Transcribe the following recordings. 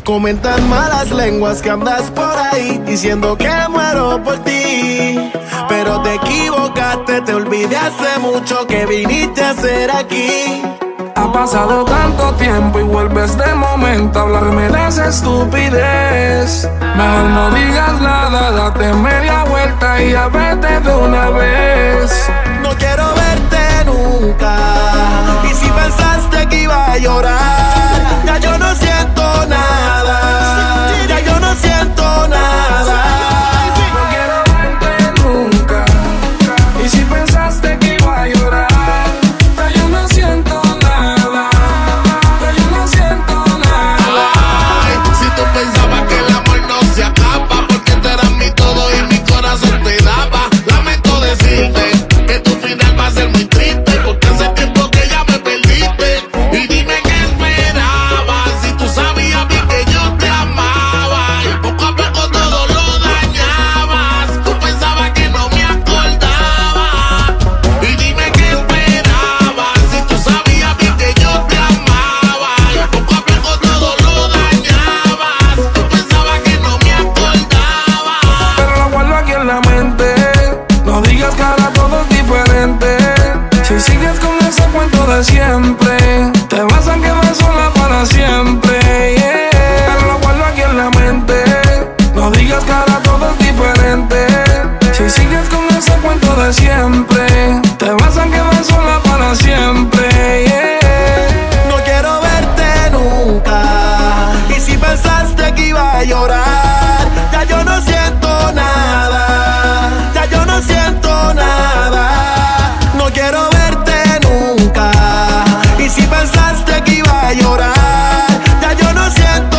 Comentan malas lenguas que andas por ahí diciendo que muero por ti. Pero te equivocaste, te olvidé hace mucho que viniste a ser aquí. Ha pasado tanto tiempo y vuelves de momento a hablarme de esa estupidez. Mejor no digas nada, date media vuelta y ya vete de una vez. No quiero verte nunca. Y si pensaste que iba a llorar, ya yo no siento nada. Ya yo no siento nada. No quiero verte nunca. Y si pensaste que iba a llorar, ya yo no siento nada. Ya yo no siento nada. Ay, si tú pensabas que el amor no se acaba, porque tú eras mi todo y mi corazón te daba. Lamento decirte que tu final va a ser muy triste, porque hace tiempo que ya me perdiste. Y dime qué esperabas, si tú sabías bien que yo te amaba y poco a poco todo lo dañabas. Tú pensabas que no me acordaba. Y dime qué esperabas, si tú sabías bien que yo te amaba y poco a poco todo lo dañabas. Tú pensabas que no me acordaba. Pero lo guardo aquí en la mente. No digas que ahora todo es diferente. Si sigues con ese cuento de siempre, te vas a quedar sola para siempre, yeah. Pero lo guardo aquí en la mente. No digas que ahora todo es diferente. Si sigues con ese cuento de siempre, te vas a quedar sola para siempre, yeah. No quiero verte nunca. Y si pensaste que iba a llorar, ya yo no siento nada. Ya yo no siento nada. No quiero verte nunca. Y si pensaste que iba a llorar, ya yo no siento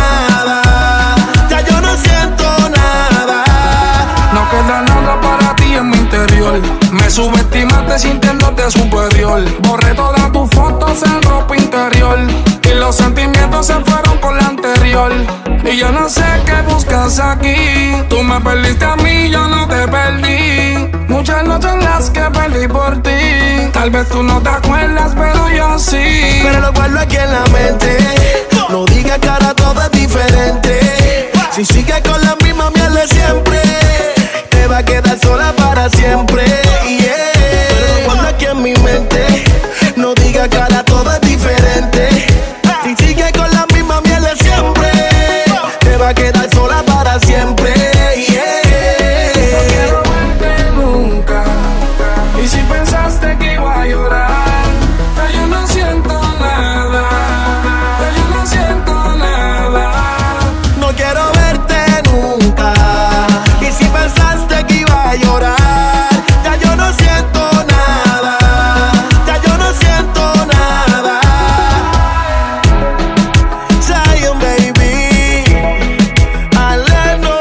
nada. Ya yo no siento nada. No queda nada para ti en mi interior. Me subestimaste sintiéndote superior. Borré todas tus fotos en ropa interior y los sentimientos se fueron con la anterior. Y yo no sé qué buscas aquí. Tú me perdiste a mí, yo no te perdí. Muchas noches en las que perdí por ti. Tal vez tú no te acuerdas, pero yo sí. Pero lo guardo aquí en la mente. No digas que ahora todo es diferente. Si sigues con la misma miel de siempre, te va a quedar sola para siempre, yeah. Pero lo guardo aquí en mi mente. No digas que ahora todo es diferente. Si sigues con la misma miel de siempre, te va a quedar sola para siempre, yeah. No quiero verte nunca. Y si pensaste que iba a llorar, ya yo no siento nada. Ya yo no siento nada. No quiero verte nunca. Y si pensaste que iba a llorar, ya yo no siento nada. Ya yo no siento nada. Zion, baby. Aleno.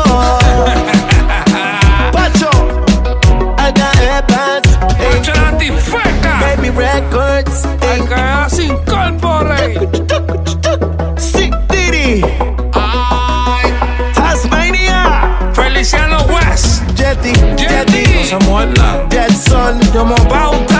Pacho. Acá Evans. Pacho la tifeca. Baby Records. Acá se incorpore. Sick Diddy. Ay, Tasmania. Feliciano West. Jetty. Jetty. No se muerda. Jetson. Yo me pauta.